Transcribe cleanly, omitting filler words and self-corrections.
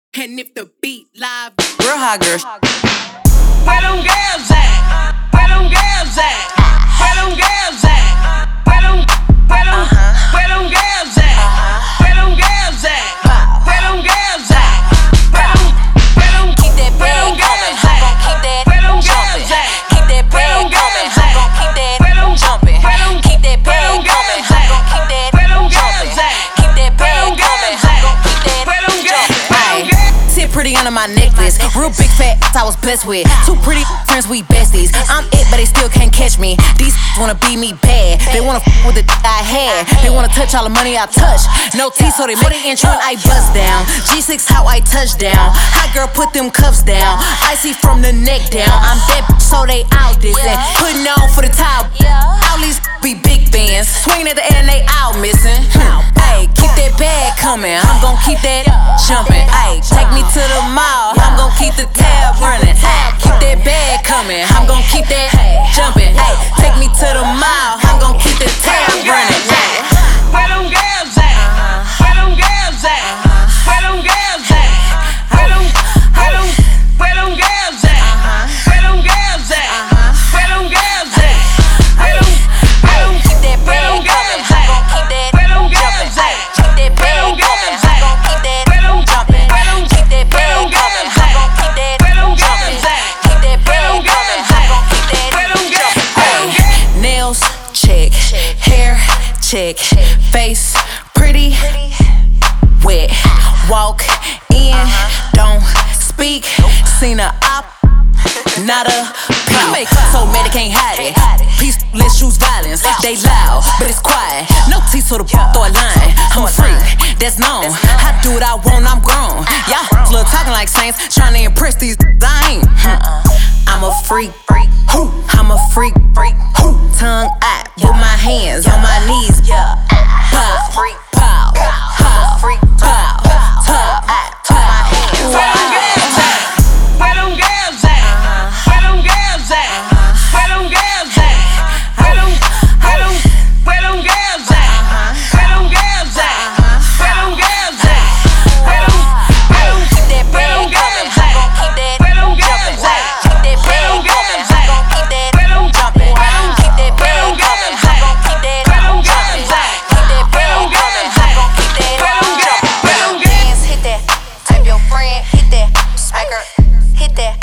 And if the beat live, real hot girls. Where them girls at? Where them girls at? Where them girls at? Where them girls at? Where them girls at? Where them girls at? Keep that bag coming, I'm gon' keep that jumping. Keep that bag coming, I'm gon' keep that jumping. Keep that bag coming, I'm gon' keep that jumping. Keep that bag coming, I'm gon' keep that jumping. Sit pretty under my necklace, real big fat I was blessed with. Two pretty friends, we besties. I'm it, but they still can't catch me. These wanna be me bad, they wanna with the I had. They wanna touch all the money I touch. No teeth, so they make the intro and I bust down. G6 how I touch down. Hot girl put them cuffs down. Icy from the neck down. I'm that so they out this and putting on for the top. All these be big fans, swinging at the air and they out missing. Ayy, keep that bag coming, I'm gon' keep that jumping. Ayy, take me to the mall, I'm gon' keep the tab running. Keep that bag coming, I'm gon' keep that jumping. Ayy, take me to the mall, I'm gon' keep the tab running. Where them girls at? Where them girls at? Where them girls at? Where them girls at? Where them girls at? Where them girls at? Keep that bag coming, I'm gon' keep that jumping. Keep that bag coming, I'm gon' keep that jumping. Keep that bag coming, I'm gon' keep that jumping. Keep that bag coming, I'm gon' keep that jumping. Nails check, hair check, face pretty wet. Walk in, don't speak. Seen a op, not a peep. So mad they can't hide it. Peace, let's choose violence. They loud, but it's quiet. No teeth, so the throw a line. I'm a freak, that's known. I do what I want, I'm grown. Y'all little talking like saints, trying to impress these. I ain't. I'm a freak. I'm a freak. Tongue out with my hands on my knees. Pow, pow, pow, freak, pow, tongue out to my hands. Where them girls at? Where them girls at? Where them girls at? Where them girls at? Where them girls at? Where them girls at? Where them girls at? Keep that bag coming, I'm gon' keep that jumping. Keep that bag coming, I'm gon' keep that jumping. Keep that bag coming, I'm gon' keep that jumping. Keep that bag coming, I'm gon' keep that jumping. Dance, hit that, tap your friend, hit that, smack her, hit that.